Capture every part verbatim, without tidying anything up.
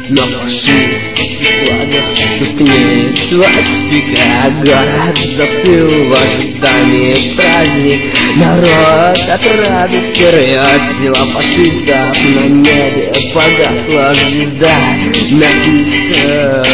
на фашистских флагах тускнеет свастика. Город застыл в ожидании праздник. Народ от радости рвет тела фашистов. На небе погасла звезда нацистов.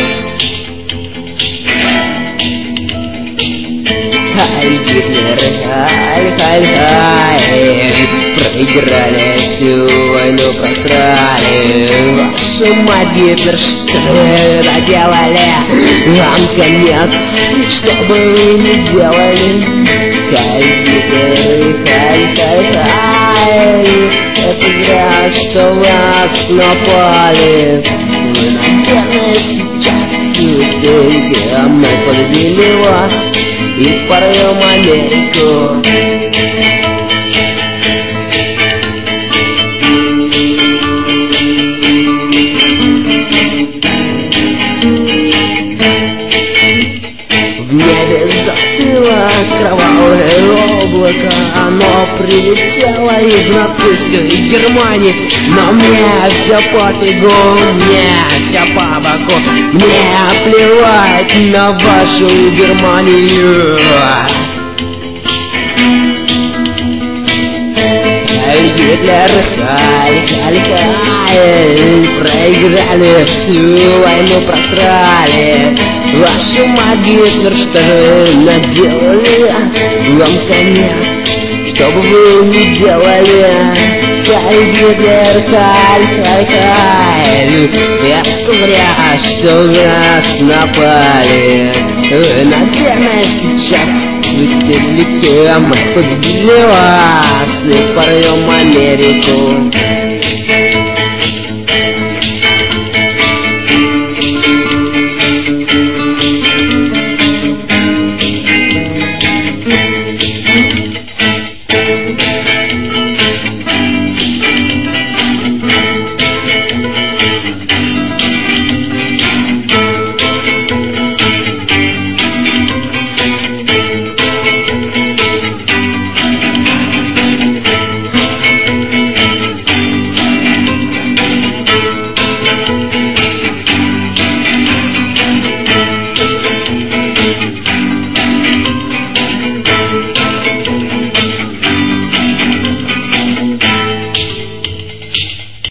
Хай, Гитлер, хай, хай, хай, проиграли всю войну, просрали. Вашу мать, Гитлер, что вы наделали? Вам конец, что бы вы ни делали. Хай, Гитлер, хай, хай, хай, это зря, что вас напали. Вы, наверное, сейчас не успеете, а мы победили вас и порвем Америку. В небе застыло кровавое облако. Оно прилетело из нацистской Германии. Но мне все пофигу, мне все по боку. Мне плевать на вашу Германию. Хай, Гитлер, хай, хай, хай, проиграли всю войну, просрали. Вашу мать, Гитлер, что вы наделали? Вам конец, что бы вы ни делали. Хай, Гитлер, хай, хай, хай, это зря, что нас напали. Вы, наверное, сейчас выстрелите, а мы победили вас и порвем Америку.